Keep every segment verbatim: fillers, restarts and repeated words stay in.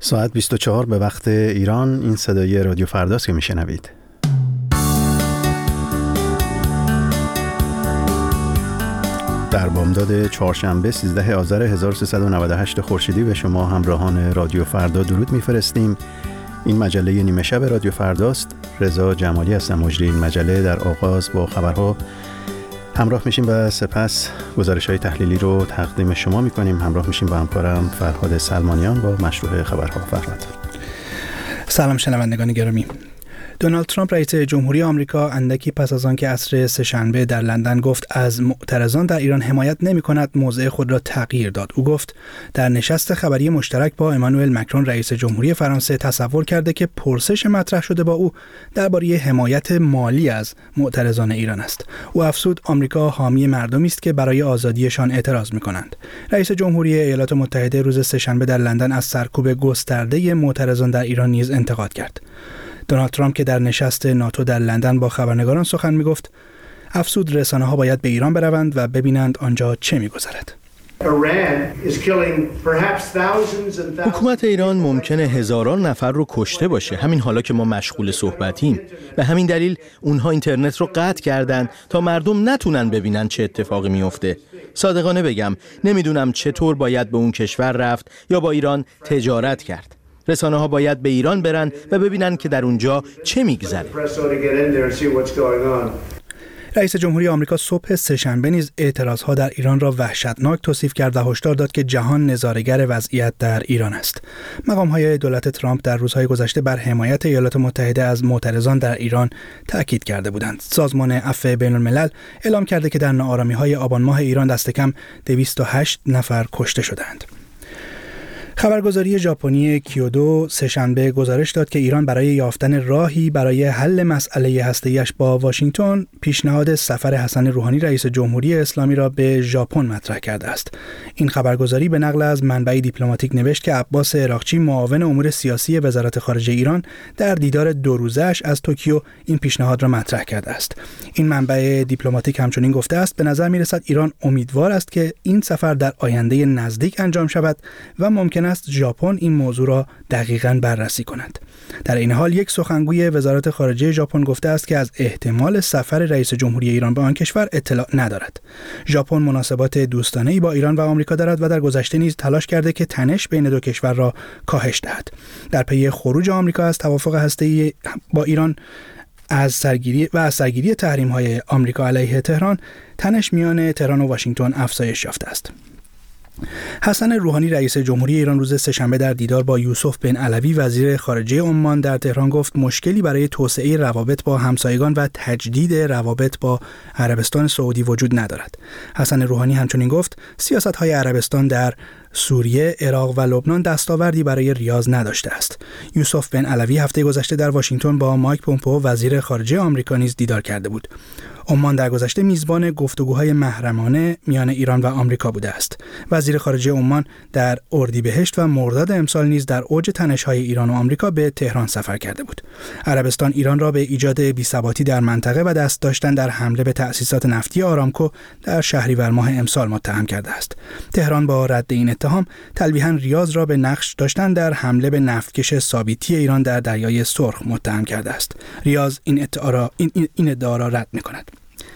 ساعت بیست و چهار به وقت ایران. این صدای رادیو فرداست که میشنوید. در بامداد چهارشنبه سیزده آذر هزار و سیصد و نود و هشت خورشیدی به شما همراهان رادیو فردا درود میفرستیم. این مجله نیمه شب رادیو فرداست. رضا جمالی هستم، مجری این مجله. در آغاز با خبرها همراه میشیم و سپس گزارش‌های تحلیلی رو تقدیم شما میکنیم. همراه میشیم با همکارم فرهاد سلمانیان با مشروع خبرها. فرهاد. سلام شنوندگان گرامی. دونالد ترامپ رئیس جمهوری آمریکا اندکی پس از آنکه عصر سه‌شنبه در لندن گفت از معترضان در ایران حمایت نمی‌کند، موضع خود را تغییر داد. او گفت در نشست خبری مشترک با امانوئل مکرون رئیس جمهوری فرانسه تصور کرده که پرسش مطرح شده با او درباره حمایت مالی از معترضان ایران است. او افزود آمریکا حامی مردمی است که برای آزادیشان اعتراض می‌کنند. رئیس جمهوری ایالات متحده روز سه‌شنبه در لندن از سرکوب گسترده معترضان در ایران نیز انتقاد کرد. دونالد ترامپ که در نشست ناتو در لندن با خبرنگاران سخن می‌گفت، افزود رسانه‌ها باید به ایران بروند و ببینند آنجا چه می‌گذرد. حکومت ایران ممکنه هزاران نفر رو کشته باشه، همین حالا که ما مشغول صحبتیم. به همین دلیل اونها اینترنت رو قطع کردن تا مردم نتونن ببینن چه اتفاقی میفته. صادقانه بگم نمیدونم چطور باید به اون کشور رفت یا با ایران تجارت کرد. رسانه ها باید به ایران برن و ببینن که در اونجا چه میگذره. رئیس جمهوری آمریکا صبح سه‌شنبه نیز اعتراضها در ایران را وحشتناک توصیف کرد و هشدار داد که جهان نظاره‌گر وضعیت در ایران است. مقام‌های دولت ترامپ در روزهای گذشته بر حمایت ایالات متحده از معترضان در ایران تاکید کرده بودند. سازمان عفو بین‌الملل اعلام کرده که در ناآرامی‌های آبان ماه ایران دست کم دویست و هشت نفر کشته شدند. خبرگزاری ژاپنی کیودو سه‌شنبه گزارش داد که ایران برای یافتن راهی برای حل مسئله هسته‌ایش با واشنگتن پیشنهاد سفر حسن روحانی رئیس جمهوری اسلامی را به ژاپن مطرح کرده است. این خبرگزاری به نقل از منبعی دیپلماتیک نوشت که عباس عراقچی معاون امور سیاسی وزارت خارجه ایران در دیدار دو روزه‌اش از توکیو این پیشنهاد را مطرح کرده است. این منبع دیپلماتیک همچنین گفته است به نظر می‌رسد ایران امیدوار است که این سفر در آینده نزدیک انجام شود و ممکن است ژاپن این موضوع را دقیقاً بررسی کند. در این حال یک سخنگوی وزارت خارجه ژاپن گفته است که از احتمال سفر رئیس جمهوری ایران به آن کشور اطلاع ندارد. ژاپن مناسبات دوستانه‌ای با ایران و آمریکا دارد و در گذشته نیز تلاش کرده که تنش بین دو کشور را کاهش دهد. در پی خروج آمریکا از توافق هسته‌ای با ایران از سرگیری و از سرگیری تحریم‌های آمریکا علیه تهران، تنش میان تهران و واشنگتن افزایش یافته است. حسن روحانی رئیس جمهوری ایران روز سه‌شنبه در دیدار با یوسف بن علوی وزیر خارجه عمان در تهران گفت مشکلی برای توسعه روابط با همسایگان و تجدید روابط با عربستان سعودی وجود ندارد. حسن روحانی همچنین گفت سیاست‌های عربستان در سوریه، عراق و لبنان دستاوردی برای ریاض نداشته است. یوسف بن علوی هفته گذشته در واشنگتن با مایک پومپئو وزیر خارجه آمریکا نیز دیدار کرده بود. عمان در گذشته میزبان گفتگوهای محرمانه میان ایران و آمریکا بوده است. وزیر خارجه عمان در اردیبهشت و مرداد امسال نیز در اوج تنش‌های ایران و آمریکا به تهران سفر کرده بود. عربستان ایران را به ایجاد بی‌ثباتی در منطقه و دست داشتن در حمله به تأسیسات نفتی آرامکو در شهریور ماه امسال متهم کرده است. تهران با رد این اتهام تلویحاً ریاض را به نقش داشتن در حمله به نفتکش ثابتی ایران در دریای سرخ متهم کرده است. ریاض این ادعا را این, این ادعا را رد می‌کند.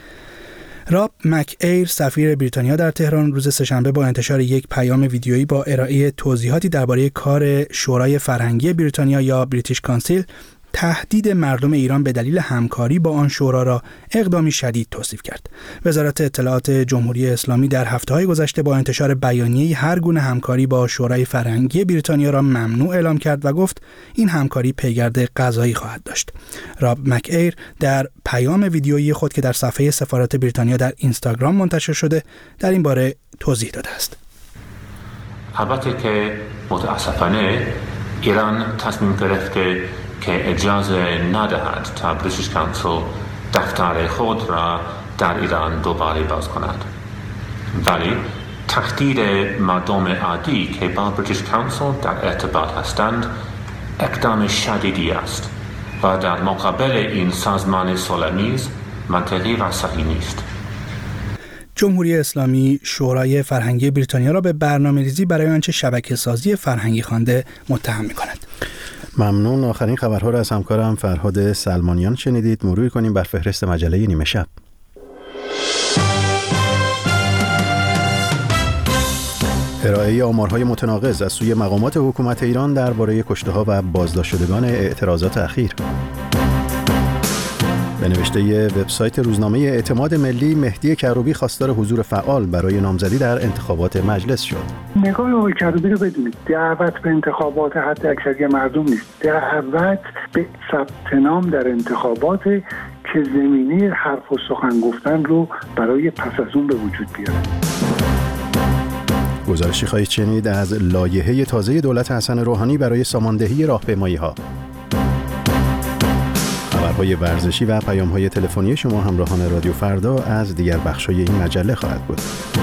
راب مک ایر سفیر بریتانیا در تهران روز سه‌شنبه با انتشار یک پیام ویدیویی با ارائه توضیحاتی درباره کار شورای فرهنگی بریتانیا یا بریتیش کانسیل تهدید مردم ایران به دلیل همکاری با آن شورا را اقدامی شدید توصیف کرد. وزارت اطلاعات جمهوری اسلامی در هفته‌های گذشته با انتشار بیانیه‌ای هر گونه همکاری با شورای فرهنگی بریتانیا را ممنوع اعلام کرد و گفت این همکاری پیگرد قضایی خواهد داشت. راب مک ایر در پیام ویدیویی خود که در صفحه سفارت بریتانیا در اینستاگرام منتشر شده در این باره توضیح داده است. البته که متاسفانه ایران تصمیم گرفته که اجازه ندهد تا بریتیش کانسل دفتر خود را در ایران دوباره باز کند. ولی تهدید مردم عادی که با بریتیش کانسل در ارتباط هستند اقدام شدیدی است و در مقابل این سازمان صلح‌آمیز منطقی و صحیح نیست. جمهوری اسلامی شورای فرهنگی بریتانیا را به برنامه‌ریزی برای آنچه شبکه‌سازی فرهنگی خوانده متهم می‌کند. ممنون. آخرین خبرها را از همکارم فرهاد سلمانیان شنیدید. مرور کنیم بر فهرست مجله نیمه شب. ارائه آمارهای متناقض از سوی مقامات حکومت ایران درباره کشته‌ها و بازداشت شدگان اعتراضات اخیر. به نوشته وبسایت روزنامه اعتماد ملی، مهدی کروبی خواستار حضور فعال برای نامزدی در انتخابات مجلس شد. نگاه آقای کروبی رو بدونید، دعوت به انتخابات حد اکثری مردم نیست، دعوت به ثبت نام در انتخابات که زمینه حرف و سخن گفتن رو برای پس از اون به وجود بیاره. گزارشی خواهید شنید از لایحه تازه دولت حسن روحانی برای ساماندهی راهپیمایی‌ها. خبرهای ورزشی و پیام‌های تلفنی شما همراهان رادیو فردا از دیگر بخش‌های این مجله خواهد بود.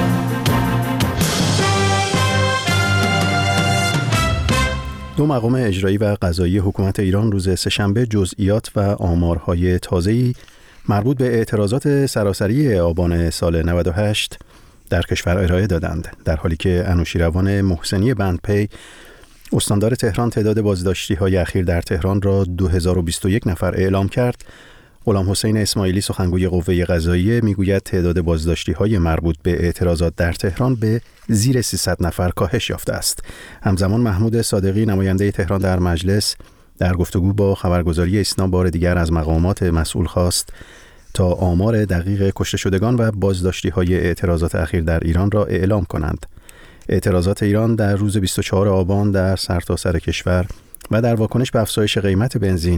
دو مقام اجرایی و قضایی حکومت ایران روز سه‌شنبه جزئیات و آمارهای تازه‌ای مربوط به اعتراضات سراسری آبان سال نود و هشت در کشور ارائه دادند، در حالی که انوشیروان محسنی بندپی استاندار تهران تعداد بازداشتی‌های اخیر در تهران را دو هزار و بیست و یک نفر اعلام کرد. غلام حسین اسماعیلی سخنگوی قوه قضاییه میگوید تعداد بازداشتی‌های مربوط به اعتراضات در تهران به زیر سیصد نفر کاهش یافته است. همزمان محمود صادقی نماینده تهران در مجلس در گفتگو با خبرگزاری ایسنا بار دیگر از مقامات مسئول خواست تا آمار دقیق کشته شدگان و بازداشتی‌های اعتراضات اخیر در ایران را اعلام کنند. اعتراضات ایران در روز بیست و چهارم آبان در سرتاسر کشور و در واکنش به افزایش قیمت بنزین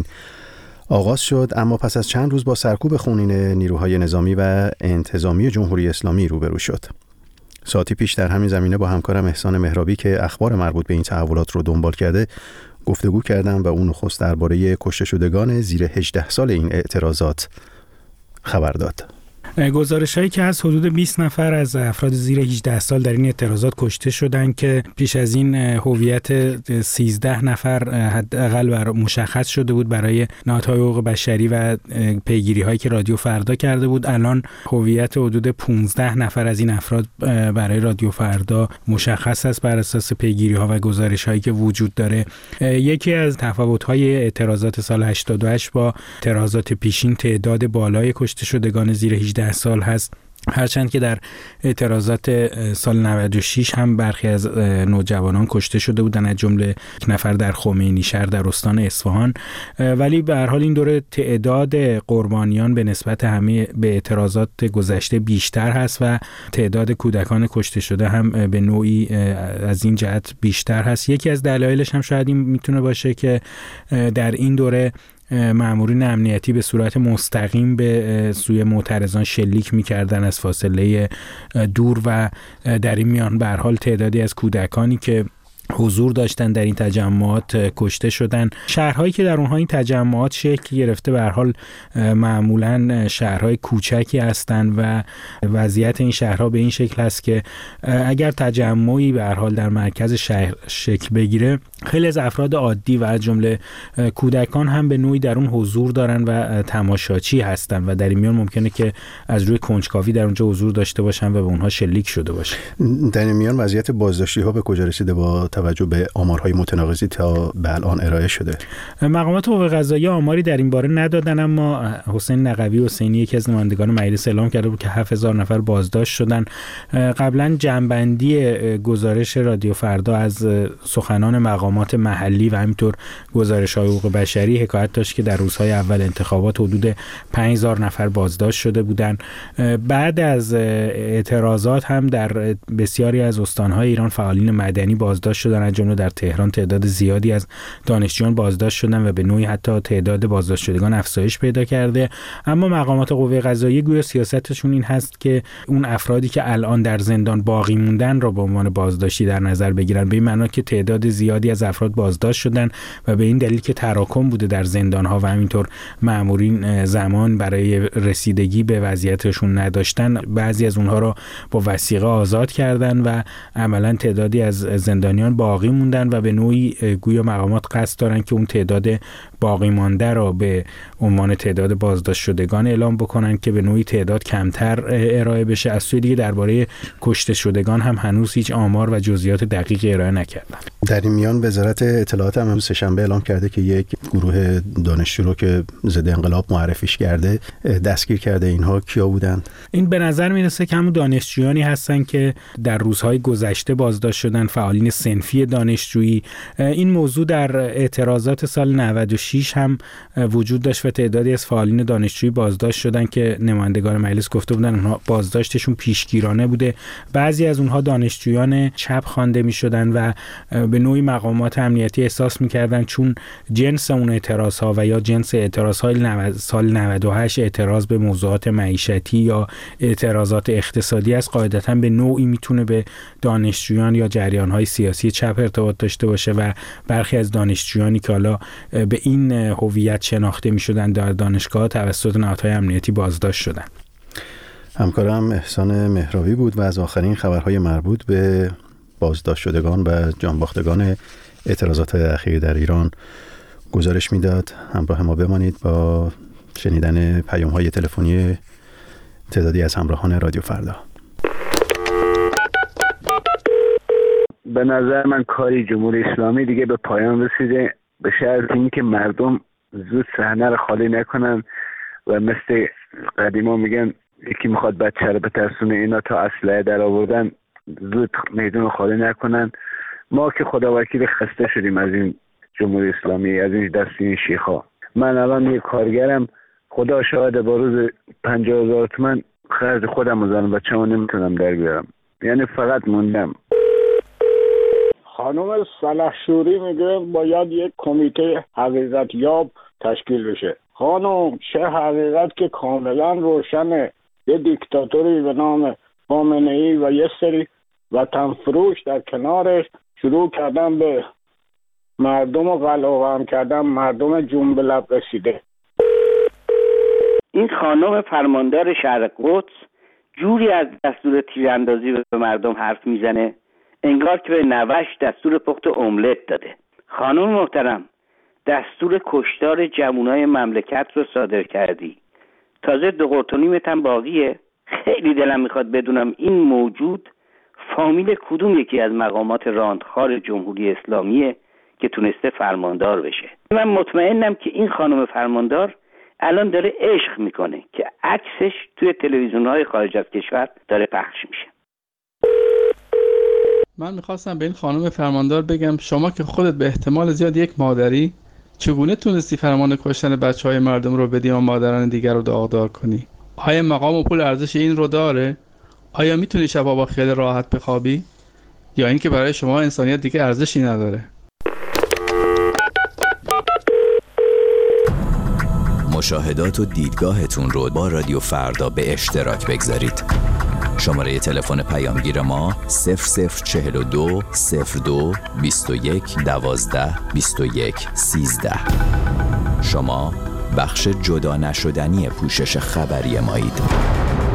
آغاز شد، اما پس از چند روز با سرکوب خونین نیروهای نظامی و انتظامی جمهوری اسلامی روبرو شد. ساعتی پیش در همین زمینه با همکارم احسان مهرابی که اخبار مربوط به این تحولات رو دنبال کرده گفتگو کردم و اون نخست درباره کشته شدگان زیر هجده سال این اعتراضات خبر داد. گزارش هایی که از حدود بیست نفر از افراد زیر هجده سال در این اعتراضات کشته شدند که پیش از این هویت سیزده نفر حداقل بر مشخص شده بود برای نهادهای حقوق بشری و پیگیری هایی که رادیو فردا کرده بود. الان هویت حدود پانزده نفر از این افراد برای رادیو فردا مشخص است بر اساس پیگیری ها و گزارش هایی که وجود داره. یکی از تفاوت های اعتراضات سال هشتاد و هشت با اعتراضات پیشین تعداد بالای کشته شدگان زیر هجده سال هست، هرچند که در اعتراضات سال نود و شش هم برخی از نوجوانان کشته شده بودند، از جمله یک نفر در خمینی شهر در استان اصفهان، ولی به هر حال این دوره تعداد قربانیان به نسبت همه به اعتراضات گذشته بیشتر هست و تعداد کودکان کشته شده هم به نوعی از این جهت بیشتر هست. یکی از دلایلش هم شاید این میتونه باشه که در این دوره مامورین امنیتی به صورت مستقیم به سوی معترضان شلیک می‌کردن از فاصله دور و در این میان به هر حال تعدادی از کودکانی که حضور داشتن در این تجمعات کشته شدن. شهرهایی که در اونها این تجمعات شکل گرفته به هر حال معمولاً شهرهای کوچکی هستند و وضعیت این شهرها به این شکل است که اگر تجمعی به هر حال در مرکز شهر شکل بگیره، خیلی از افراد عادی و از جمله کودکان هم به نوعی در اون حضور دارن و تماشاچی هستن و در این میان ممکنه که از روی کنجکاوی در اونجا حضور داشته باشن و به اونها شلیک شده باشه. در این میان وضعیت بازداشتی ها به کجا رسیده با توجه به آمارهای متناقضی تا به الان ارائه شده؟ مقامات حقوق قضاییه آماری در این باره ندادن، اما حسین نقوی حسینی یکی از نمایندگان مجلس اعلام کرده بود که هفت هزار نفر بازداشت شدن. قبلا جنبندی گزارش رادیو فردا از سخنان مقامات محلی و همینطور گزارش‌های حقوق بشری حکایت داشت که در روزهای اول انتخابات حدود پنج هزار نفر بازداشت شده بودند. بعد از اعتراضات هم در بسیاری از استان‌های ایران فعالین مدنی بازداشت شدن، از جمله در تهران تعداد زیادی از دانشجویان بازداشت شدن و به نوعی حتی تعداد بازداشت شدگان افزایش پیدا کرده. اما مقامات قوه قضاییه گویا سیاستشون این هست که اون افرادی که الان در زندان باقی موندن را به عنوان بازداشتی در نظر بگیرن، به این معنی که تعداد زیادی از افراد بازداشت شدن و به این دلیل که تراکم بوده در زندان‌ها و همینطور مأمورین زمان برای رسیدگی به وضعیتشون نداشتن، بعضی از اونها را با وثیقه آزاد کردن و عملاً تعدادی از زندانیان باقی موندن و به نوعی گویا مقامات قصد دارن که اون تعداد باقی مانده را به عنوان تعداد بازداشت شدگان اعلام بکنن که به نوعی تعداد کمتر ارائه بشه. از سوی دیگه درباره کشته شدگان هم هنوز هیچ آمار و جزئیات دقیق ارائه نکردن. در این میان وزارت اطلاعات هم سه‌شنبه اعلام کرده که یک گروه دانشجو رو که ضد انقلاب معرفیش کرده دستگیر کرده. اینها کیا بودن؟ این به نظر میرسه که همون دانشجویانی هستن که در روزهای گذشته بازداشت شدن، فعالین صنفی دانشجویی. این موضوع در اعتراضات سال نود و شش هم وجود داشت و تعدادی از فعالین دانشجویی بازداشت شدن که نمایندگان مجلس گفته بودن اونها بازداشتشون پیشگیرانه بوده. بعضی از اونها دانشجویان چپ خوانده میشدن و به نوعی مقامات امنیتی احساس میکردن چون جنس اون اعتراضها و یا جنس اعتراضهای سال نود و هشت اعتراض به موضوعات معیشتی یا اعتراضات اقتصادی است، قاعدتاً به نوعی میتونه به دانشجویان یا جریان‌های سیاسی چپ ارتباط داشته باشه و برخی از دانشجویانی که حالا به این هویت شناخته میشدن در دانشگاه توسط نهادهای امنیتی بازداشت شدن. همکارم احسان مهراوی بود و از آخرین خبرهای مربوط به بازداشت شدگان و جانباختگان اعتراضات اخیر در ایران گزارش میداد. همراه ما بمانید با شنیدن پیام‌های تلفنی تعدادی از همراهان رادیو فردا. به نظر من کاری جمهوری اسلامی دیگه به پایان رسیده، به شرط اینکه مردم زود صحنه رو خالی نکنن و مثل قدیما میگن یکی میخواد بچه رو بترسونه، اینا تا اسلحه در آوردن زود میدون رو خالی نکنن. ما که خدا وکیل خسته شدیم از این جمهوری اسلامی، از این دست این شیخا. من الان یک کارگرم، خدا شاهد با روز پنجاه هزار تومن خرج خودم و زن بچه‌مو نمیتونم در بیارم، یعنی فقط موندم. خانم سلحشوری میگه باید یک کمیته حقیقت یاب تشکیل بشه. خانم چه حقیقت که کاملا روشنه، یه دیکتاتوری به نام خامنه‌ای و یه سری وطن فروش در کنارش شروع کردن به مردم و قلقم کردن، مردم جون به لب رسیده. این خانم فرماندار شهر قدس جوری از دستور تیراندازی به مردم حرف میزنه انگار که به نوش دستور پخت املت داده. خانم محترم، دستور کشتار جوانای مملکت رو صادر کردی، تازه دو قرت و نیمت هم باقیه. خیلی دلم میخواد بدونم این موجود فامیل کدوم یکی از مقامات راندخار جمهوری اسلامیه که تونسته فرماندار بشه. من مطمئنم که این خانم فرماندار الان داره عشق میکنه که عکسش توی تلویزیون‌های خارج از کشور داره پخش میشه. من میخواستم به این خانم فرماندار بگم شما که خودت به احتمال زیاد یک مادری، چگونه تونستی فرمان کشتن بچهای مردم رو بدی و مادران دیگر رو داغدار کنی؟ آیا مقام و پول ارزش این رو داره؟ آیا میتونی شبا با خیال راحت بخوابی؟ یا اینکه برای شما انسانیت دیگه ارزشی نداره؟ مشاهدات و دیدگاهتون رو با رادیو فردا به اشتراک بگذارید. شماره تلفن پیامگیر ما صفر صفر چهل و دو صفر دو بیست و یک دوازده بیست و یک سیزده. شما بخش جدا نشدنی پوشش خبری مایید.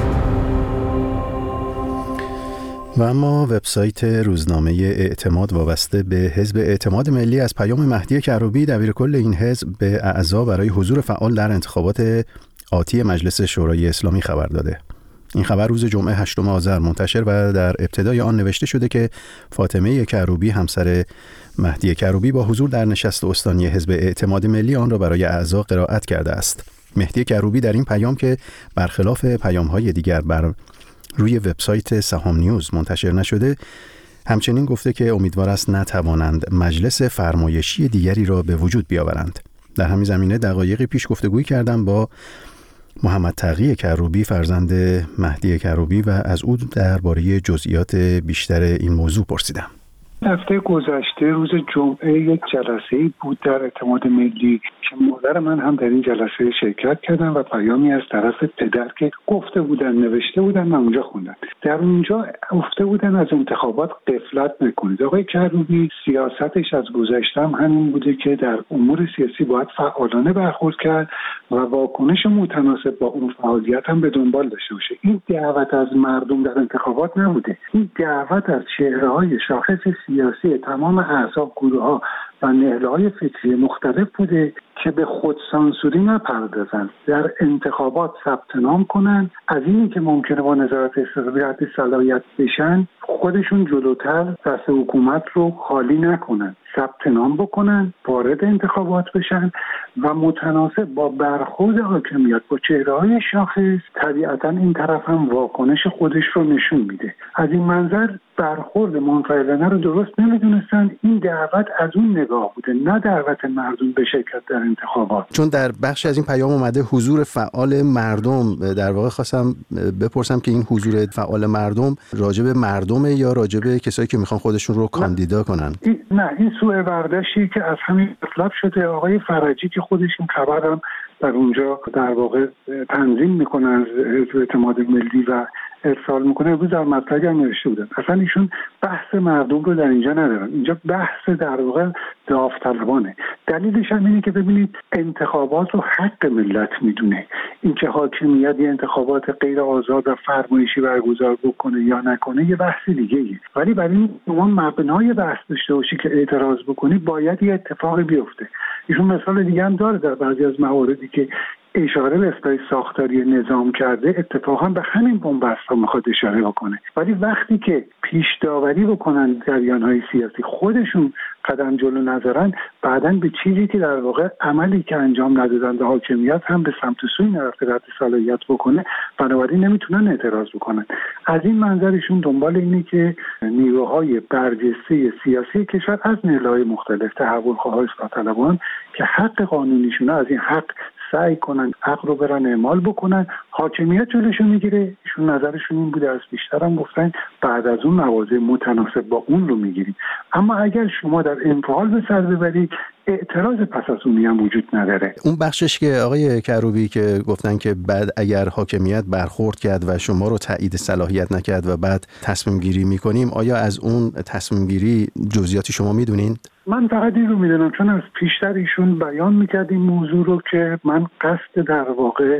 و اما وبسایت روزنامه اعتماد وابسته به حزب اعتماد ملی از پیام مهدی کروبی دبیرکل این حزب به اعضا برای حضور فعال در انتخابات آتی مجلس شورای اسلامی خبر داده. این خبر روز جمعه هشتم آذر منتشر و در ابتدای آن نوشته شده که فاطمه کروبی همسر مهدی کروبی با حضور در نشست استانی حزب اعتماد ملی آن را برای اعضا قرائت کرده است. مهدی کروبی در این پیام که برخلاف پیام‌های دیگر بر روی وبسایت سهام نیوز منتشر نشده، همچنین گفته که امیدوار است نتوانند مجلس فرمایشی دیگری را به وجود بیاورند. در همین زمینه دقایقی پیش گفتگویی کردم با محمد تقی کروبی فرزند مهدی کروبی و از او درباره جزئیات بیشتر این موضوع پرسیدم. هفته گذشته روز جمعه یک جلسه بود در اعتماد ملی که مادر من هم در این جلسه شرکت کردن و پیامی از طرف پدر که گفته بودن نوشته بودن من اونجا خوندم. در اونجا گفته بودن از انتخابات غفلت نکنید. آقای کروبی سیاستش از گذشته هم همین بوده که در امور سیاسی باید فعالانه برخورد کرد و واکنش متناسب با اون فعالیت هم به دنبال داشته باشه. این دعوت از مردم در انتخابات نبوده. این دعوت از چهره‌های شاخص سیاسی تمام احزاب، گروه‌ها و نهله‌های فکری مختلف بوده که به خودسانسوری نپردازن، در انتخابات ثبت نام کنن، از اینی که ممکنه با نظارت استقلالی حتی صلاحیت بشن خودشون جلوتر دست حکومت رو خالی نکنن، ثبت نام بکنن، وارد انتخابات بشن و متناسب با برخورد حاکمیت با چهره‌های شاخص طبیعتاً این طرف هم واکنش خودش رو نشون میده. از این منظر برخورد منفعلانه رو درست نمیدونستن. این دعوت از اون نگاه بوده، نه دعوت مردم به شرکت در انتخابات. چون در بخش از این پیام اومده حضور فعال مردم، در واقع خواستم بپرسم که این حضور فعال مردم راجع به مردمه یا راجع به کسایی که میخوان خودشون رو کاندیدا کنن؟ این نه، این سوء برداشتی که از همین مطلب شده. آقای فرجی که خودش این خبرم در اونجا در واقع تنظیم میکنه از حزب اعتماد ملی و ارسال میکنه، امروز در مطلبی هم نوشته بودن اصلا ایشون بحث مردم رو در اینجا ندارن، اینجا بحث در واقع داوطلبانه. دلیلش هم اینه که ببینید انتخابات رو حق ملت میدونه، اینکه حاکمیت یه انتخابات غیر آزاد و فرمایشی برگزار بکنه یا نکنه یه بحث دیگه ایه. ولی برای این شما مبنای بحث داشته باشی که اعتراض بکنی باید یه اتفاقی بیفته. ایشون مثال دیگه هم داره در بعضی از مواردی که اشاره به اصلاح ساختاری نظام کرده، اتفاقا به همین بنبست ها میخواد اشاره بکنه. ولی وقتی که پیش داوری بکنن جریان‌های سیاسی خودشون قدم جلو نذارن، بعدن به چیزی که در واقع عملی که انجام ندادن به حاکمیت هم به سمت سوی نرفته رد صلاحیت بکنه، بنابراین نمیتونن اعتراض بکنن. از این منظرشون دنبال اینه که نیروهای برجسته سیاسی کشور از نهادهای مختلف، تحولخواها، اصلاح طلبان که حق قانونیشون از این حق سعی کنن حق رو برن اعمال بکنن، حاکمیت جلوشو میگیره. ایشون نظرشون این بوده، از بیشتر هم گفتن بعد از اون مواضع متناسب با اون رو میگیریم. اما اگر شما در انفعال به سر ببرید اعتراض پس از اونی هم وجود نداره. اون بخشش که آقای کروبی که گفتن که بعد اگر حاکمیت برخورد کرد و شما رو تایید صلاحیت نکرد و بعد تصمیم گیری میکنیم، آیا از اون تصمیم گیری جزئیاتی شما میدونین؟ من فقط این رو میدونم چون از پیشتر ایشون بیان میکرد این موضوع رو که من قصد در واقع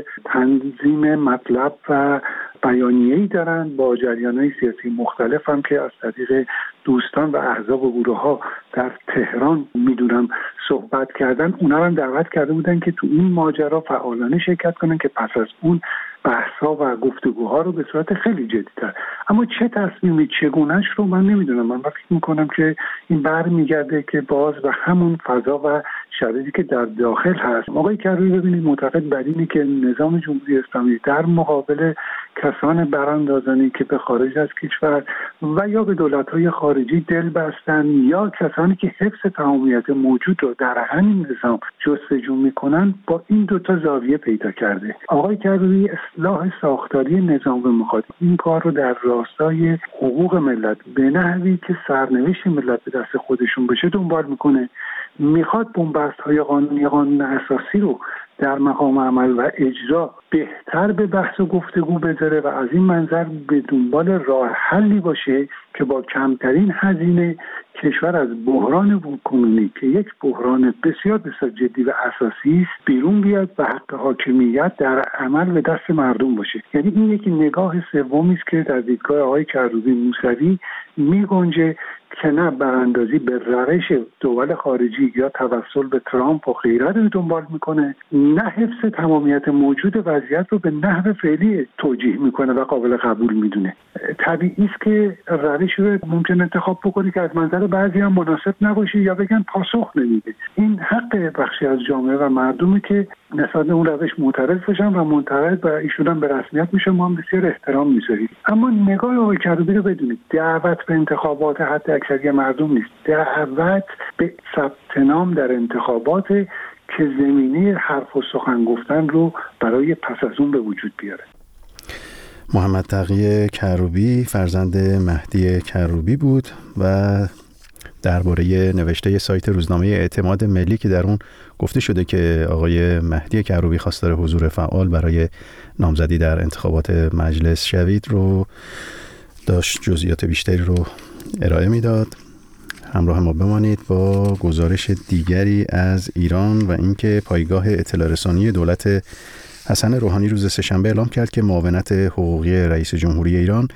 تنظیم مطلب و بیانیه‌ای دارن با جریان‌های سیاسی مختلف هم که از طریق دوستان و احزاب و گروه‌ها در تهران میدونم صحبت کردن، اونا هم دعوت کرده بودن که تو این ماجرا فعالانه شرکت کنن که پس از اون بحث‌ها و گفتگوها رو به صورت خیلی جدی‌تر. اما چه تصمیمی چگونه‌اش رو من نمیدونم. من فکر می‌کنم که این برمیگرده که باز به همون فضا و شرایطی که در داخل هست. آقای کروبی ببینید معتقد بر اینه که نظام جمهوری اسلامی در مقابل کسان براندازانی که به خارج از کشور و یا به دولت‌های خارجی دل بستن یا کسانی که حفظ تمامیت موجود رو در همین نظام جستجو می‌کنن با این دوتا زاویه پیدا کرده. آقای کروبی اصلاح ساختاری نظام رو می‌خواد، این کار رو در راستای حقوق ملت به نحوی که سرنوشت ملت به دست خودشون بشه دنبال می‌کنه. میخواد بنبست‌های قانونی قانون اساسی رو در مقام عمل و اجرا بهتر به بحث و گفتگو بذاره و از این منظر به دنبال راه حلی باشه که با کمترین هزینه کشور از بحران کنونی که یک بحران بسیار بسیار جدی و اساسی است بیرون بیاد و حق حاکمیت در عمل به دست مردم باشه. یعنی این یک نگاه سومی است که در دیدگاه آقای کروبی موسوی میگنجه که نه براندازی به روش دول خارجی یا توسل به ترامپ و غیره رو دنبال میکنه، نه حفظ تمامیت موجود وضعیت رو به نحو فعلی توجیه میکنه و قابل قبول میدونه. طبیعی است که روش رو ممکن انتخاب بکنه که از منظر بعضی هم مناسب نباشه یا بگن پاسخ نمیده. این حق بخشی از جامعه و مردمی که نسبت به اون روش معترض بشن و منتقد و ایشون هم به رسمیت میشه، ما هم بسیار احترام میذاریم. اما نگاه آقای کروبی رو بدونید، دعوت به انتخابات حتی اکثریت مردم نیست، دعوت به ثبت نام در انتخابات که زمینه حرف و سخن گفتن رو برای پس از اون به وجود بیاره. محمد تقی کروبی فرزند مهدی کروبی بود و درباره نوشته سایت روزنامه اعتماد ملی که در اون گفته شده که آقای مهدی کروبی خواستار حضور فعال برای نامزدی در انتخابات مجلس شوید رو داشت جزئیات بیشتری رو ارائه میداد. همراه ما بمانید با گزارش دیگری از ایران و اینکه پایگاه اطلاع رسانی دولت حسن روحانی روز سه‌شنبه اعلام کرد که معاونت حقوقی رئیس جمهوری ایران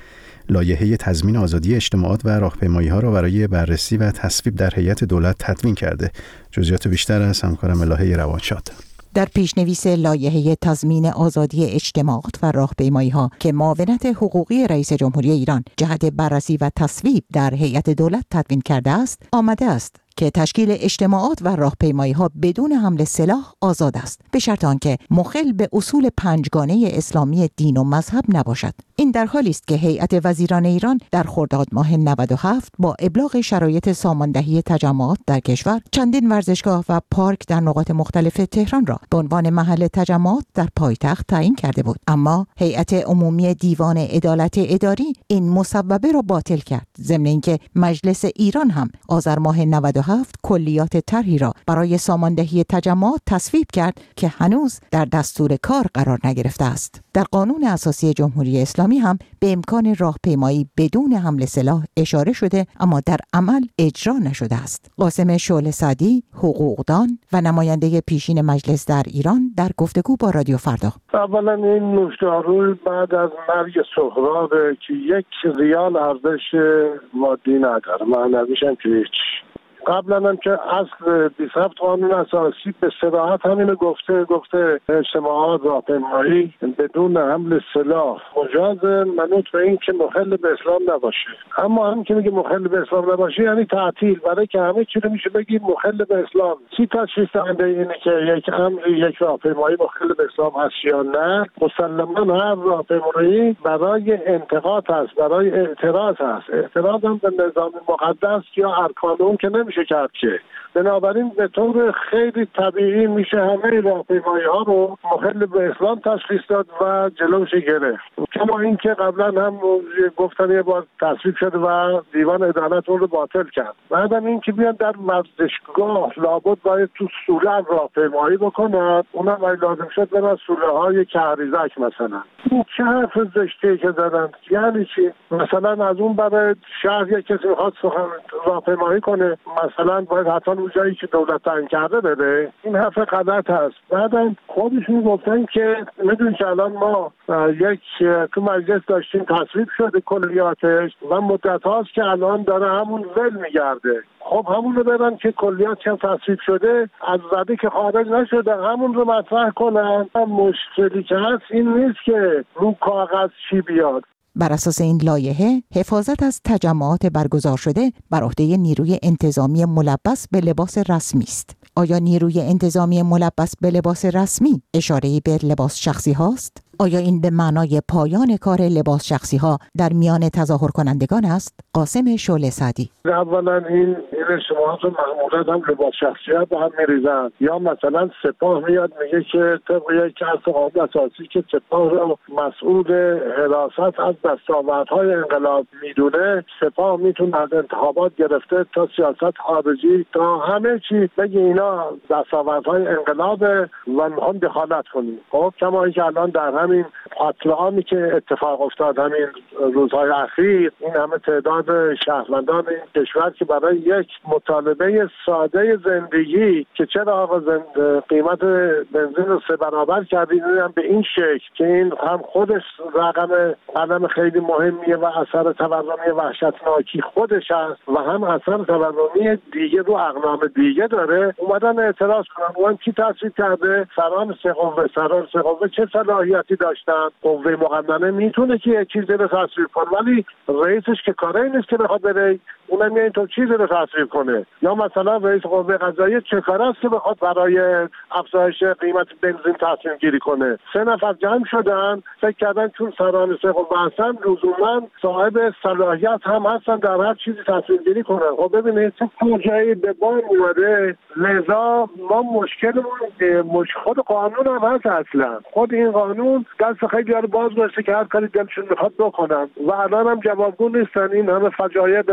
لایحه تضمین آزادی اجتماعات و راهپیمایی‌ها را برای بررسی و تصویب در هیئت دولت تدوین کرده. جزئیات بیشتر از همکارم الهه روانشاد. در پیشنویس لایحه تضمین آزادی اجتماعات و راهپیمایی‌ها که معاونت حقوقی رئیس جمهوری ایران جهت بررسی و تصویب در هیئت دولت تدوین کرده است، آمده است که تشکیل اجتماعات و راهپیمایی‌ها بدون حمل سلاح آزاد است، به شرط آنکه مخل به اصول پنجگانه اسلامی دین و مذهب نباشد. این در حالی است که هیئت وزیران ایران در خرداد ماه نود و هفت با ابلاغ شرایط ساماندهی تجمعات در کشور چندین ورزشگاه و پارک در نقاط مختلف تهران را به عنوان محل تجمعات در پایتخت تعیین کرده بود. اما هیئت عمومی دیوان عدالت اداری این مصوبه را باطل کرد، ضمن اینکه مجلس ایران هم آذر ماه نود و هفت کلیات طرحی را برای ساماندهی تجمعات تصویب کرد که هنوز در دستور کار قرار نگرفته است. در قانون اساسی جمهوری اسلامی هم به امکان راهپیمایی بدون حمل سلاح اشاره شده، اما در عمل اجرا نشده است. قاسم شعله سعدی، حقوقدان و نماینده پیشین مجلس در ایران، در گفتگو با رادیو فردا: اولا این نوشدارو بعد از مرگ سهرابه که یک ریال ارزش مادی نداره، معنویش هم که هیچ. قبلا هم که اصل بیست و هفت قانون اساسی به صراحت همینو گفته گفته اجتماعات راهپیمایی بدون حمل سلاح مجاز، منوط به این که مخل به اسلام نباشه. اما هم که میگه مخل به اسلام نباشه یعنی تعطیل، برای که همه چی رو میشه بگیم مخل به اسلام. چی تشخیص دهنده اینه که یک امر یک راهپیمایی مخل به اسلام هست یا نه؟ مسلما هر راهپیمایی برای انتقاد هست، برای اعتراض هست. اعتراض هم به نظام مقدس یا ارکان اون که نمیشه کرد که. بنابراین به طور خیلی طبیعی میشه همه راهپیمایی ها رو مخل به اسلام تشخیص داد و جلوش گرفت. کما این که قبلا هم گفتن یه بار تصویب شده و دیوان عدالت اون رو باطل کرد. بعدم این که بیان در ورزشگاه لابد باید تو سوله راهپیمایی بکنن، اونم باید لازم شد برن سوله های کهریزک مثلا. این چه حرف زشتی که زدن؟ یعنی چی؟ مثلا از اون برای شهر یک کسی میخواد سخن راهپیمایی کنه، مثلا باید حتما اون جایی که دولت تعیین کرده بره. این حرف غلط هست. بعدم خودشون گفتن که میدونی که الان ما یک تو مجلس داشتیم تصویب شده کلیاتش و مدت هاست که الان داره همون ول میگرده. خب همون رو برن که کلیات چند تصویب شده از رده که خارج نشده همون رو مطرح کنن. مشکلی که هست این نیست که رو کاغذ چی بیاد. بر اساس این لایحه حفاظت از تجمعات برگزار شده بر عهده نیروی انتظامی ملبس به لباس رسمی است. آیا نیروی انتظامی ملبس به لباس رسمی اشاره‌ای به لباس شخصی هاست؟ آیا این به معنای پایان کار لباس شخصی ها در میان تظاهر کنندگان است؟ قاسم شعله سعدی: اولا این این اجتماعات و مأموریت هم لباس شخصیت به هم میریزن. یا مثلا سپاه میاد میگه که طبق یک از قانون اساسی که سپاه رو مسئول حراست از دستاوردهای انقلاب میدونه، سپاه میتونه از انتخابات گرفته تا سیاست خارجی تا همه چی بگه اینا دستاوردهای انقلاب و میخوان دخالت کنیم. خب کما اینکه الان در همین قتل عامی که اتفاق افتاد همین روزهای اخیر، این همه تعداد شهروندان این کشور که برای یک مطالبه ساده زندگی که چرا آقا زند... قیمت بنزین رو سه برابر کردید، هم به این شکل که این هم خودش رقم قدم خیلی مهمیه و اثر تورمی وحشتناکی خودش هست و هم اثر تورمی دیگه رو اقلام دیگه داره، اومدن اعتراض کنن. اون کی تصویب کرده؟ سران سه قوه. سران سه قوه چه صلاحیتی داشتن؟ قوه مقننه میتونه که یک چیزی رو تصویب کنه، ولی رئیسش که کاری نیست که بخواد بره اونم یه اینطور چیزی رو تصویب کنه. یا مثلا رئیس قوه قضاییه چه کار است که بخواد برای افزایش قیمت بنزین تصمیم گیری کنه؟ سه نفر جمع شدن فکر کردن چون سران سه قوه هستن لزوما صاحب صلاحیت هم هستن در هر چیزی تصمیم گیری کنن. خب ببینید چه فاجعه‌ای به بار اومده. لذا ما مشکلمون مش خود قانون هم هست. اصلا خود این قانون دست خیلی ها رو باز داشته که هر کاری دلشون میخواد بکنن و الان هم جوابگو نیستن. این همه فجایع به بار اومده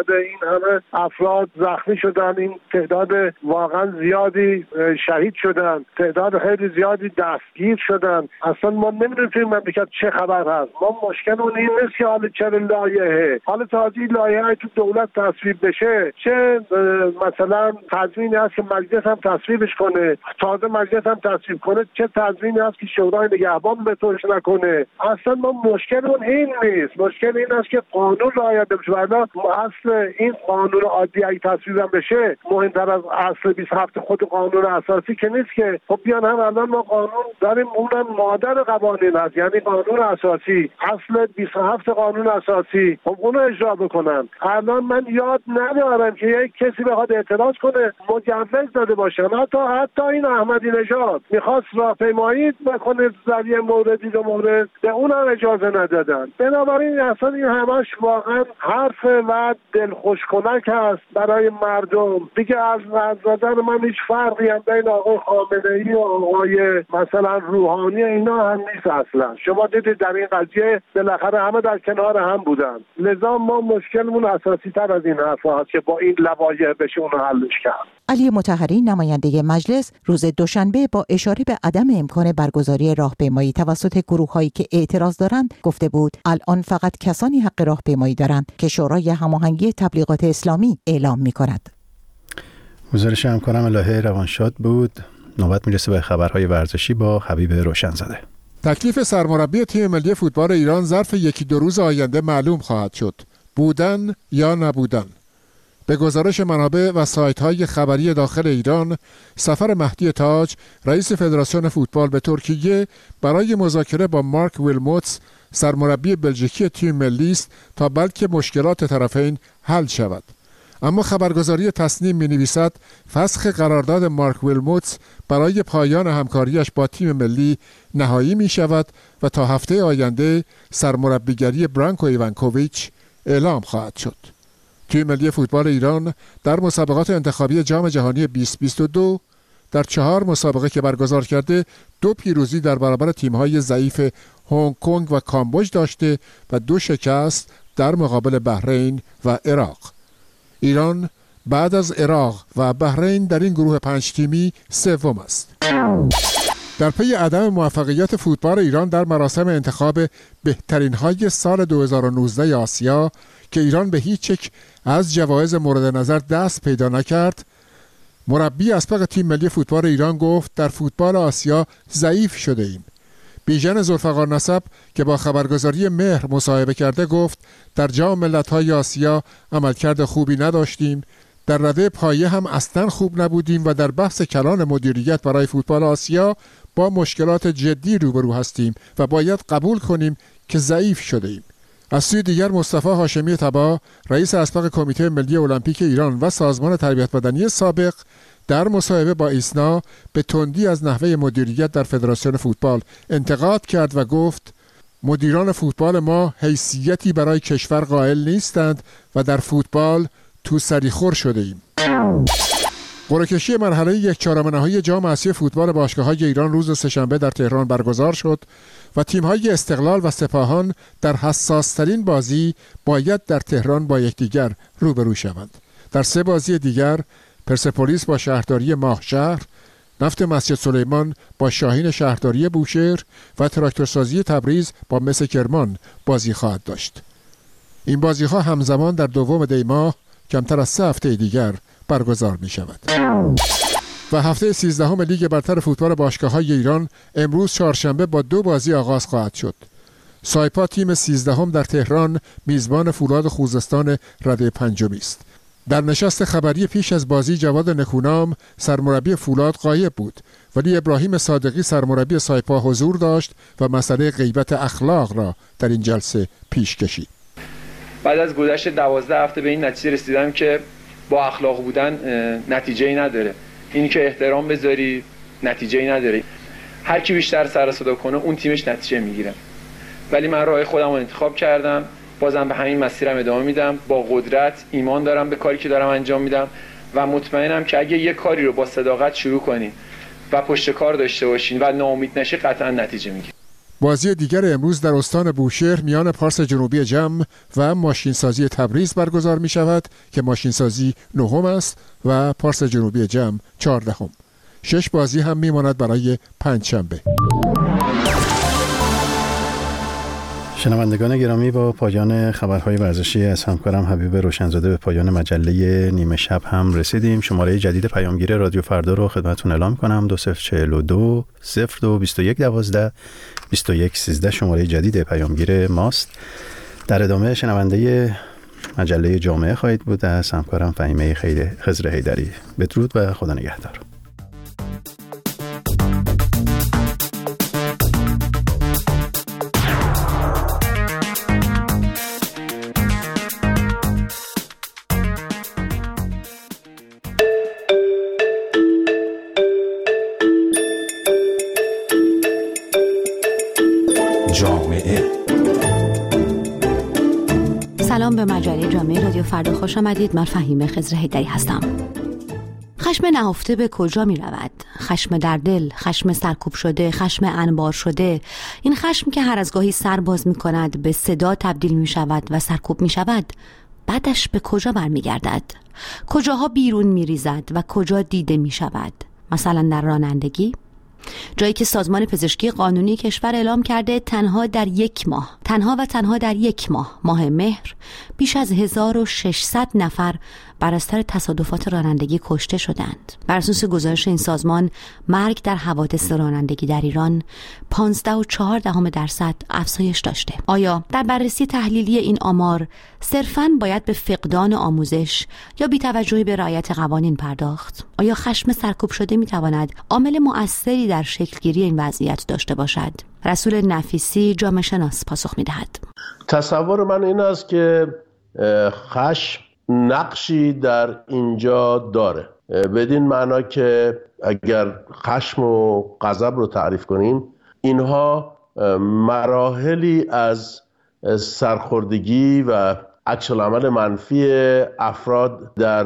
اومده، این همه افراد زخمی شدن، این تعداد واقعا زیادی شهید شدن، تعداد خیلی زیادی دستگیر شدن. اصلا ما نمیدونیم توی مملکت چه خبر هست. ما مشکل اون این نیست که حالا چه لایحه، حالا تازه لایحه تو دولت تصویب بشه، چه مثلا تضمینی هست که مجلس هم تصویبش کنه، تازه مجلس هم تصویب کنه، چه تضمینی هست که شورای نگهبان به توش نکنه. اصلا ما مشکل اون این نیست. مشکل این است که قانون رعایت بشه. ولی اصل این قانون عادی اگه تصویب هم بشه مهمتر از اصل بیست و هفت خود قانون اساسی که نیست که. خب بیان هم الان ما قانون داریم، اونم مادر قوانین هست، یعنی قانون اساسی، اصل بیست و هفت قانون اساسی، خب اونو اجرا بکنن. الان من یاد ندارم که یک کسی بخواد اعتراض کنه مجوز داده باشه. حتی حتی این احمدی نژاد میخواست راهپیمایی بکنه در یه موردی دو مورد، به اونم اجازه ندادن. بنابراین اصلا این همش واقعا حرف و دلخوش کنک هست برای مردم دیگه. از نظر من هیچ فرقی هم بین آقای خامنه‌ای و آقای مثلا روحانی اینا هم نیست اصلا. شما دیدید در این قضیه بالاخره همه در کنار هم بودن. لذا ما مشکلمون اساسی تر از این حرفا هست که با این لوایح بشه اون حلش کرد. علی مطهری نماینده مجلس روز دوشنبه با اشاره به عدم امکان برگزاری راهپیمایی توسط گروه‌هایی که اعتراض دارند گفته بود الان فقط کسانی حق راهپیمایی دارند که شورای هماهنگی تبلیغات اسلامی اعلام می‌کند. گزارش همکارم الهه روانشاد بود. نوبت میرسه به خبرهای ورزشی با حبیب روشنزاده. تکلیف سرمربی تیم ملی فوتبال ایران ظرف یکی دو روز آینده معلوم خواهد شد. بودن یا نبودن. به گزارش منابع و سایت‌های خبری داخل ایران، سفر مهدی تاج، رئیس فدراسیون فوتبال به ترکیه برای مذاکره با مارک ویلموتس، سرمربی بلژیکی تیم ملی است تا بلکه مشکلات طرفین حل شود. اما خبرگزاری تصنیم می‌نویسد فسخ قرارداد مارک ویلموتس برای پایان همکاریش با تیم ملی نهایی می‌شود و تا هفته آینده سرمربیگری برانکو ایوانکوویچ اعلام خواهد شد. تیم ملی فوتبال ایران در مسابقات انتخابی جام جهانی بیست بیست و دو در چهار مسابقه که برگزار کرده دو پیروزی در برابر تیم‌های ضعیف هنگ کنگ و کامبوج داشته و دو شکست در مقابل بحرین و عراق. ایران بعد از عراق و بحرین در این گروه پنج تیمی سوم است. در پی عدم موفقیت فوتبال ایران در مراسم انتخاب بهترین های سال دو هزار و نوزده آسیا که ایران به هیچ یک از جوایز مورد نظر دست پیدا نکرد، مربی اسبق تیم ملی فوتبال ایران گفت در فوتبال آسیا ضعیف شده ایم. بیژن ذوالفقار نسب که با خبرگزاری مهر مصاحبه کرده گفت در جام ملت‌های آسیا عملکرد خوبی نداشتیم، در رده پایه هم اصلا خوب نبودیم و در بحث کلان مدیریت برای فوتبال آسیا با مشکلات جدی روبرو هستیم و باید قبول کنیم که ضعیف شده ایم. از سوی دیگر مصطفی هاشمی طبا رئیس اسبق کمیته ملی المپیک ایران و سازمان تربیت بدنی سابق در مصاحبه با ایسنا به تندی از نحوه مدیریت در فدراسیون فوتبال انتقاد کرد و گفت مدیران فوتبال ما حیثیتی برای کشور قائل نیستند و در فوتبال تو سریخور شده ایم. قرعه کشی مرحله یک چهارم نهایی جام آسیا فوتبال باشگاه‌های ایران روز سه‌شنبه در تهران برگزار شد و تیم‌های استقلال و سپاهان در حساس‌ترین بازی باید در تهران با یکدیگر روبرو شوند. در سه بازی دیگر پرسپولیس با شهرداری ماهشهر، نفت مسجد سلیمان با شاهین شهرداری بوشهر و تراکتورسازی تبریز با مس کرمان بازی خواهد داشت. این بازی‌ها همزمان در دوم دی ماه کمتر از سه هفته دیگر برگزار می شود. و هفته سیزدهم لیگ برتر فوتبال باشگاه‌های ایران امروز چهارشنبه با دو بازی آغاز خواهد شد. سایپا تیم سیزدهم در تهران میزبان فولاد خوزستان رده پنجمی است. در نشست خبری پیش از بازی جواد نکونام سرمربی فولاد غایب بود، ولی ابراهیم صادقی سرمربی سایپا حضور داشت و مسئله غیبت اخلاق را در این جلسه پیش کشید. بعد از گذشت دوازده هفته به این نتیجه رسیدم که با اخلاق بودن نتیجه‌ای نداره. اینی که احترام بذاری نتیجه‌ای نداره. هر کی بیشتر سر صدا کنه اون تیمش نتیجه میگیره. ولی من راه خودم رو انتخاب کردم، بازم به همین مسیرم ادامه میدم. با قدرت ایمان دارم به کاری که دارم انجام میدم و مطمئنم که اگه یه کاری رو با صداقت شروع کنین و پشت کار داشته باشین و ناامید نشی قطعا نتیجه میگیرید. بازی دیگر امروز در استان بوشهر میان پارس جنوبی جم و ماشینسازی تبریز برگزار می شود که ماشینسازی نهم است و پارس جنوبی جم چهاردهم. شش بازی هم می ماند برای پنجشنبه. شنوندگان گرامی، با پایان خبرهای ورزشی از همکارم حبیب روشنزاده به پایان مجله نیمه شب هم رسیدیم. شماره جدید پیامگیر رادیو فردا رو خدمتتون اعلام کنم: دو صفر چهل و دو صفر دو بیست و یک دوازده بیست و یک سیزده شماره جدید پیامگیر ماست. در ادامه شنونده مجله جامعه خواهید بود از همکارم فهیمه خضر حیدری. بدرود و خدا نگهدار. سلام به مجله جامعه رادیو فردا خوش آمدید. من فهیمه خضر حیدری هستم. خشم نهفته به کجا می رود؟ خشم در دل، خشم سرکوب شده، خشم انبار شده، این خشم که هر از گاهی سر باز می کند، به صدا تبدیل می شود و سرکوب می شود، بعدش به کجا برمی گردد؟ کجاها بیرون می ریزد و کجا دیده می شود؟ مثلا در رانندگی، جایی که سازمان پزشکی قانونی کشور اعلام کرده تنها در یک ماه تنها و تنها در یک ماه ماه مهر بیش از هزار و ششصد نفر بر اثر تصادفات رانندگی کشته شدند. بر اساس گزارش این سازمان، مرگ در حوادث رانندگی در ایران پانزده و چهار دهم درصد افزایش داشته. آیا در بررسی تحلیلی این آمار صرفاً باید به فقدان آموزش یا بی‌توجهی به رعایت قوانین پرداخت؟ آیا خشم سرکوب شده می‌تواند عامل مؤثری در شکلگیری این وضعیت داشته باشد؟ رسول نفیسی، جامعه شناس، پاسخ می‌دهد. تصور من این است که خشم نقشی در اینجا داره، بدین معنا که اگر خشم و غضب رو تعریف کنیم، اینها مراحلی از سرخوردگی و عکس العمل منفی افراد در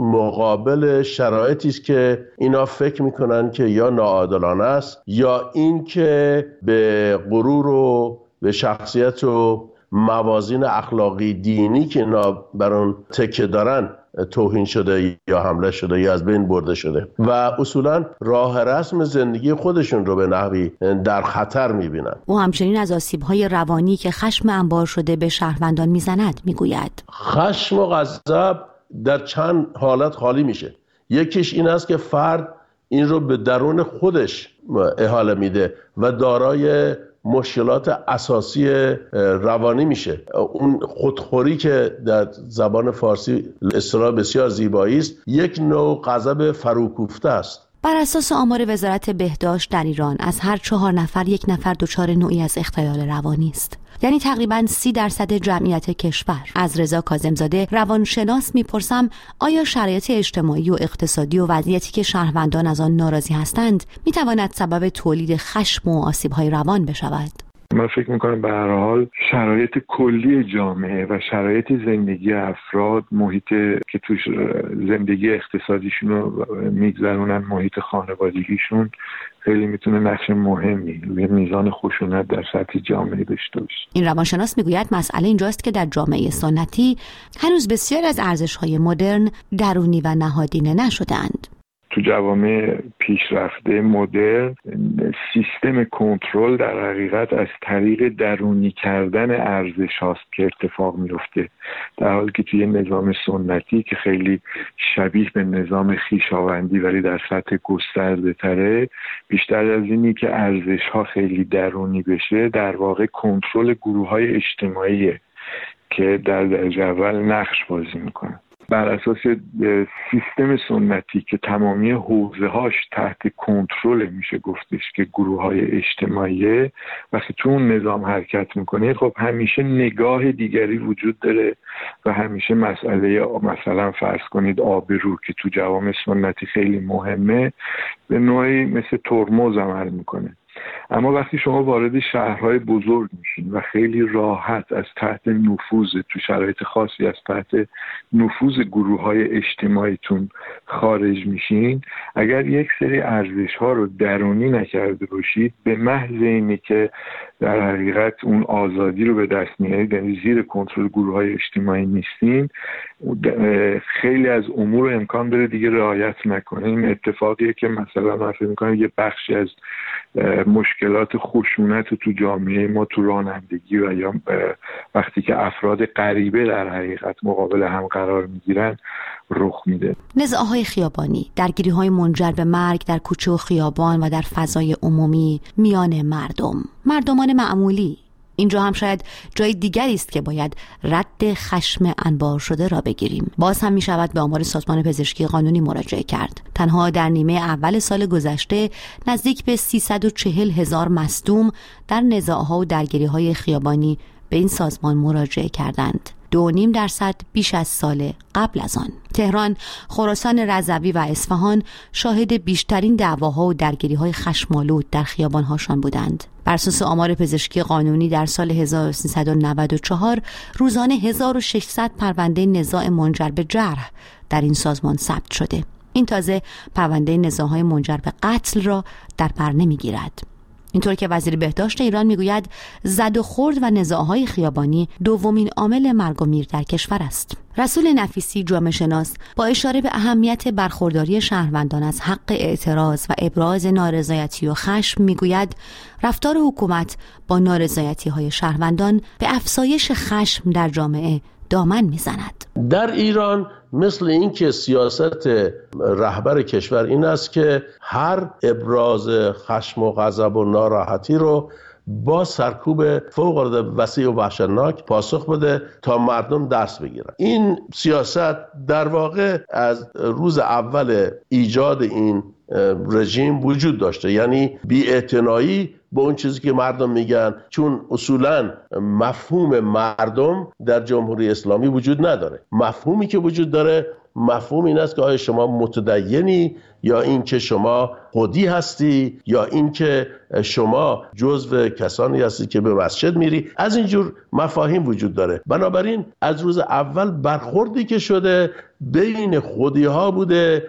مقابل شرایطی است که اینا فکر میکنن که یا ناعادلانه است یا این که به غرور و به شخصیت و موازین اخلاقی دینی که اینا بر اون تکیه دارن توهین شده یا حمله شده یا از بین برده شده و اصولا راه رسم زندگی خودشون رو به نحوی در خطر میبینن. او همچنین از آسیب‌های روانی که خشم انبار شده به شهروندان میزند میگوید: خشم و غضب در چند حالت خالی میشه. یکیش این است که فرد این رو به درون خودش احاله میده و دارای مشکلات اساسی روانی میشه. اون خودخوری که در زبان فارسی اصطلاح بسیار زیبایی است، یک نوع غضب فروکوفته است. بر اساس آمار وزارت بهداشت در ایران از هر چهار نفر یک نفر دچار نوعی از اختلال روانی است. یعنی تقریباً سی درصد جمعیت کشور. از رضا کاظمزاده روانشناس میپرسم آیا شرایط اجتماعی و اقتصادی و وضعیتی که شهروندان از آن ناراضی هستند میتواند سبب تولید خشم و آسیب‌های روان بشود؟ من فکر میکنم به هر حال شرایط کلی جامعه و شرایط زندگی افراد، محیط که توش زندگی اقتصادیشون رو میگذرونن، محیط خانوادگیشون، خیلی میتونه نقش مهمی روی میزان خشونت در سطح جامعه داشته باشه. این روانشناس میگوید مسئله اینجاست که در جامعه سنتی هنوز بسیار از ارزش‌های مدرن درونی و نهادینه نشده‌اند. تو جوامع پیشرفته مدرن سیستم کنترل در حقیقت از طریق درونی کردن ارزش هاست که اتفاق میفته، در حالی که توی نظام سنتی که خیلی شبیه به نظام خویشاوندی ولی در سطح گسترده تره، بیشتر از اینی که ارزش ها خیلی درونی بشه، در واقع کنترل گروه های اجتماعیه که در درجه اول نقش بازی میکنن. بر اساس سیستم سنتی که تمامی حوزه هاش تحت کنترل میشه گفتش که گروه های اجتماعیه، وقتی تو اون نظام حرکت میکنه خب همیشه نگاه دیگری وجود داره و همیشه مسئله مثلا فرض کنید آبرو که تو جوامع سنتی خیلی مهمه به نوعی مثل ترمز عمل میکنه. اما وقتی شما وارد شهرهای بزرگ میشین و خیلی راحت از تحت نفوذ تو شرایط خاصی از تحت نفوذ گروه‌های اجتماعیتون خارج میشین، اگر یک سری ارزش‌ها رو درونی نکرده باشید، به محض اینی که در حقیقت اون آزادی رو به دست میارید، یعنی زیر کنترل گروه‌های اجتماعی نیستین، خیلی از امور امکان داره دیگه رعایت نکنه. این اتفاقیه که مثلا من فکر می‌کنم یه بخشی از مشکلات خشونت تو جامعه ما تو رانندگی و یا وقتی که افراد غریبه در حقیقت مقابل هم قرار میگیرن رخ میده. نزاع‌های خیابانی، درگیری‌های منجر به مرگ در کوچه و خیابان و در فضای عمومی میان مردم، مردمان معمولی. اینجا هم شاید جای دیگری است که باید رد خشم انبار شده را بگیریم. باز هم می شود به آمار سازمان پزشکی قانونی مراجعه کرد. تنها در نیمه اول سال گذشته نزدیک به سیصد و چهل هزار مصدوم در نزاع‌ها و درگیری‌های خیابانی به این سازمان مراجعه کردند. دو نیم درصد بیش از سال قبل از آن. تهران، خراسان رضوی و اصفهان شاهد بیشترین دعواها و درگیری‌های خشم‌آلود در خیابان‌هاشان بودند. بر اساس آمار پزشکی قانونی در سال هزار و سیصد و نود و چهار روزانه هزار و ششصد پرونده نزاع منجر به جرح در این سازمان ثبت شده. این تازه پرونده نزاع‌های منجر به قتل را در بر نمی‌گیرد. اینطور که وزیر بهداشت ایران میگوید زد و خورد و نزاع‌های خیابانی دومین عامل مرگ و میر در کشور است. رسول نفیسی جامعه شناس با اشاره به اهمیت برخورداری شهروندان از حق اعتراض و ابراز نارضایتی و خشم میگوید رفتار حکومت با نارضایتی‌های شهروندان به افزایش خشم در جامعه دامن میزند. در ایران مثل این که سیاست رهبر کشور این است که هر ابراز خشم و غضب و ناراحتی رو با سرکوب فوق‌العاده وسیع و وحشتناک پاسخ بده تا مردم درس بگیرن. این سیاست در واقع از روز اول ایجاد این رژیم وجود داشته، یعنی بی‌اعتنایی با اون چیزی که مردم میگن، چون اصولاً مفهوم مردم در جمهوری اسلامی وجود نداره. مفهومی که وجود داره مفهوم این است که آیا شما متدینی یا این که شما خودی هستی یا این که شما جزو کسانی هستی که به مسجد میری. از اینجور مفاهیم وجود داره. بنابراین از روز اول برخوردی که شده بین خودی ها بوده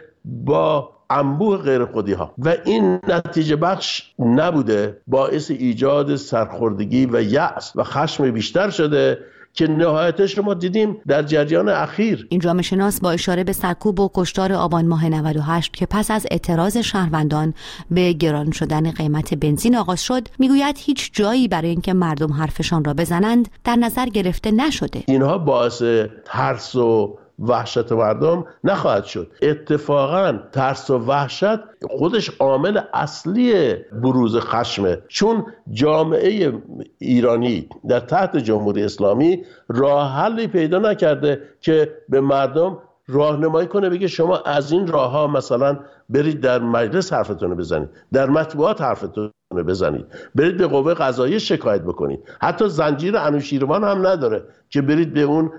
با انبوه غیر خودی ها و این نتیجه بخش نبوده، باعث ایجاد سرخوردگی و یأس و خشم بیشتر شده که نهایتش رو ما دیدیم در جریان اخیر. این جامعه شناس با اشاره به سرکوب و کشتار آبان ماه نود و هشت که پس از اعتراض شهروندان به گران شدن قیمت بنزین آغاز شد میگوید هیچ جایی برای اینکه مردم حرفشان را بزنند در نظر گرفته نشده. اینها باعث ترس و وحشت مردم نخواهد شد. اتفاقا ترس و وحشت خودش عامل اصلی بروز خشمه، چون جامعه ایرانی در تحت جمهوری اسلامی راه حلی پیدا نکرده که به مردم راهنمایی کنه، بگه شما از این راه ها مثلا برید در مجلس حرفتون بزنید، در مطبوعات حرفتون بزنید، برید به قوه قضاییه شکایت بکنید. حتی زنجیر انوشیروان هم نداره که برید به اون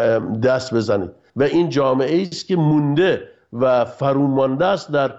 دست بزنید. و این جامعه است که مونده و فرومانده است در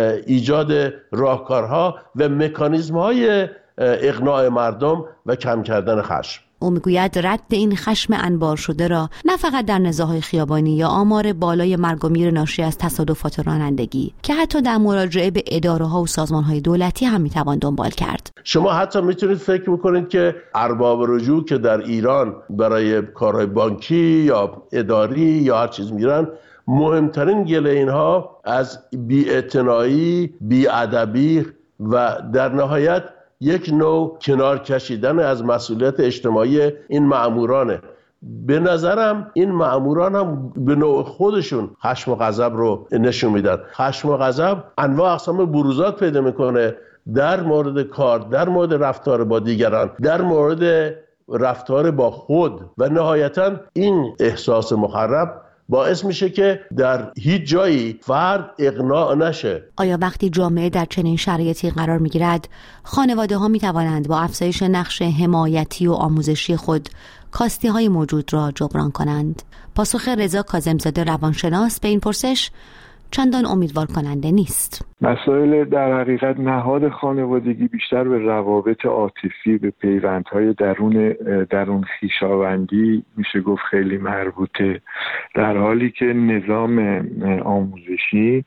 ایجاد راهکارها و مکانیزم‌های اقناع مردم و کم کردن خشم. او میگوید رد این خشم انبار شده را نه فقط در نزاع‌های خیابانی یا آمار بالای مرگ و میر ناشی از تصادفات رانندگی که حتی در مراجعه به اداره‌ها و سازمان‌های دولتی هم میتوان دنبال کرد. شما حتی میتونید فکر بکنید که ارباب رجوع که در ایران برای کارهای بانکی یا اداری یا هر چیز میرن، مهمترین گله اینها از بی‌اعتنایی، بی‌ادبی و در نهایت یک نوع کنار کشیدن از مسئولیت اجتماعی این مأمورانه. به نظرم این مأموران هم به نوع خودشون خشم و غضب رو نشون میدن. خشم و غضب انواع اقسام بروزات پیدا میکنه در مورد کار، در مورد رفتار با دیگران، در مورد رفتار با خود و نهایتاً این احساس مخرب باعث میشه که در هیچ جایی فرد اقناع نشه. آیا وقتی جامعه در چنین شرایطی قرار میگیرد خانواده ها میتوانند با افزایش نقش حمایتی و آموزشی خود کاستی های موجود را جبران کنند؟ پاسخ رضا کاظم‌زاده روانشناس به این پرسش چندان امیدوار کننده نیست. مسائل در حقیقت نهاد خانوادگی بیشتر به روابط عاطفی، به پیوندهای درون درون خویشاوندی میشه گفت خیلی مربوطه، در حالی که نظام آموزشی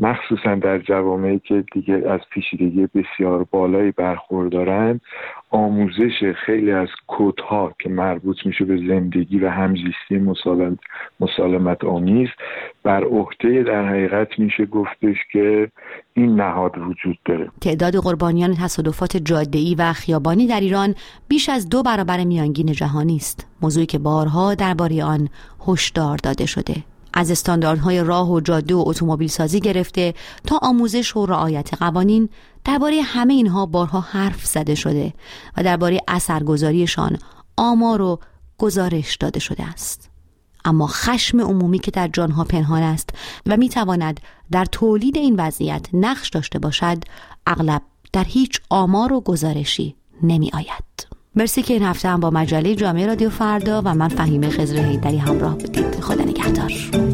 مخصوصا در جوامعی که دیگه از پیچیدگی بسیار بالایی برخوردارن، آموزش خیلی از کدها که مربوط میشه به زندگی و همزیستی مسالمت, مسالمت آمیز بر عهده در حقیقت میشه گفتش که این نهاد وجود داره. تعداد قربانیان تصادفات جاده‌ای و خیابانی در ایران بیش از دو برابر میانگین جهانی است، موضوعی که بارها درباره آن هشدار داده شده. از استانداردهای راه و جاده و اتومبیل سازی گرفته تا آموزش و رعایت قوانین، درباره همه اینها بارها حرف زده شده و درباره اثرگذاریشان آمار و گزارش داده شده است. اما خشم عمومی که در جانها پنهان است و میتواند در تولید این وضعیت نقش داشته باشد، اغلب در هیچ آمار و گزارشی نمی آید. مرسی که این هفته هم با مجله جامعه رادیو فردا و من فهیمه خضر حیدری همراه بودید. خدا نگهدار.